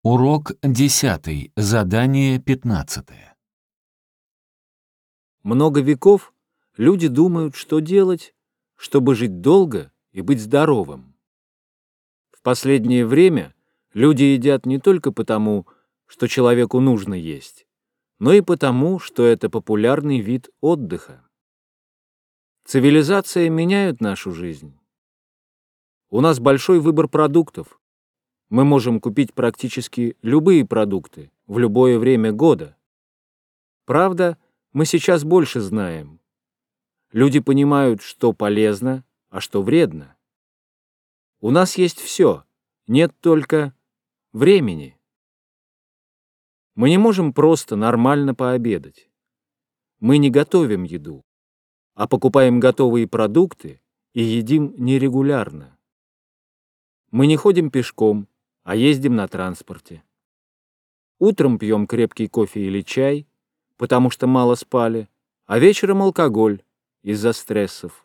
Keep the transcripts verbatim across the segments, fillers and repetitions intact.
Урок десятый. Задание пятнадцатое. Много веков люди думают, что делать, чтобы жить долго и быть здоровым. В последнее время люди едят не только потому, что человеку нужно есть, но и потому, что это популярный вид отдыха. Цивилизация меняет нашу жизнь. У нас большой выбор продуктов. Мы можем купить практически любые продукты в любое время года. Правда, мы сейчас больше знаем. Люди понимают, что полезно, а что вредно. У нас есть все, нет только времени. Мы не можем просто нормально пообедать. Мы не готовим еду, а покупаем готовые продукты и едим нерегулярно. Мы не ходим пешком, а ездим на транспорте. Утром пьем крепкий кофе или чай, потому что мало спали, а вечером алкоголь из-за стрессов.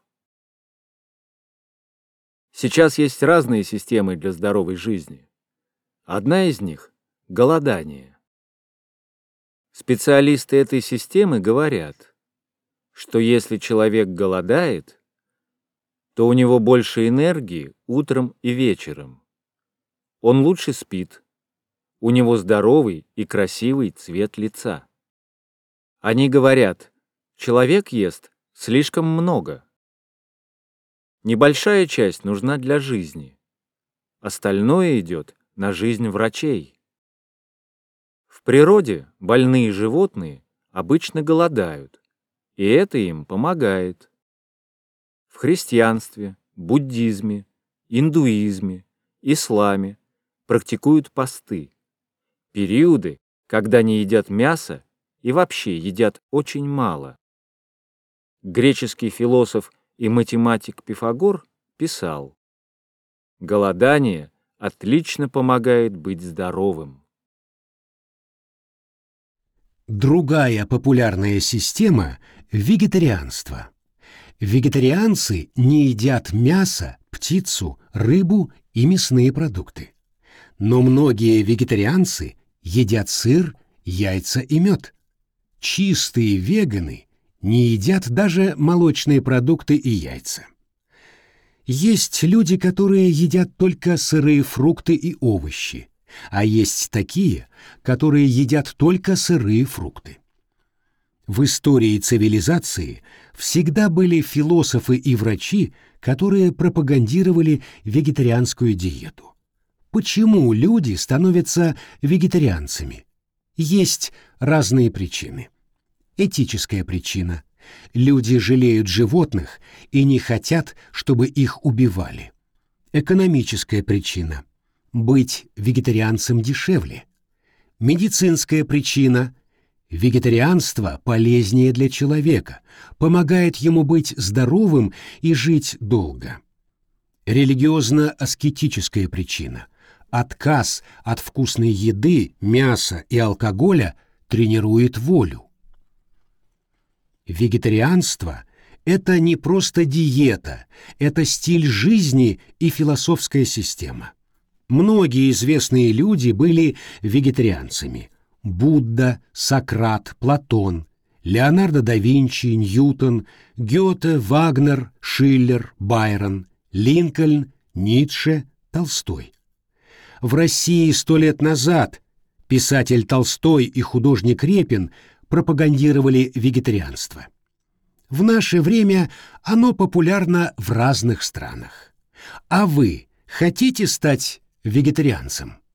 Сейчас есть разные системы для здоровой жизни. Одна из них – голодание. Специалисты этой системы говорят, что если человек голодает, то у него больше энергии утром и вечером. Он лучше спит, у него здоровый и красивый цвет лица. Они говорят, человек ест слишком много. Небольшая часть нужна для жизни. Остальное идет на жизнь врачей. В природе больные животные обычно голодают, и это им помогает. В христианстве, буддизме, индуизме, исламе практикуют посты, периоды, когда не едят мясо и вообще едят очень мало. Греческий философ и математик Пифагор писал: «Голодание отлично помогает быть здоровым». Другая популярная система – вегетарианство. Вегетарианцы не едят мясо, птицу, рыбу и мясные продукты. Но многие вегетарианцы едят сыр, яйца и мед. Чистые веганы не едят даже молочные продукты и яйца. Есть люди, которые едят только сырые фрукты и овощи, а есть такие, которые едят только сырые фрукты. В истории цивилизации всегда были философы и врачи, которые пропагандировали вегетарианскую диету. Почему люди становятся вегетарианцами? Есть разные причины. Этическая причина. Люди жалеют животных и не хотят, чтобы их убивали. Экономическая причина. Быть вегетарианцем дешевле. Медицинская причина. Вегетарианство полезнее для человека, помогает ему быть здоровым и жить долго. Религиозно-аскетическая причина. Отказ от вкусной еды, мяса и алкоголя тренирует волю. Вегетарианство – это не просто диета, это стиль жизни и философская система. Многие известные люди были вегетарианцами. Будда, Сократ, Платон, Леонардо да Винчи, Ньютон, Гёте, Вагнер, Шиллер, Байрон, Линкольн, Ницше, Толстой. В России сто лет назад писатель Толстой и художник Репин пропагандировали вегетарианство. В наше время оно популярно в разных странах. А вы хотите стать вегетарианцем?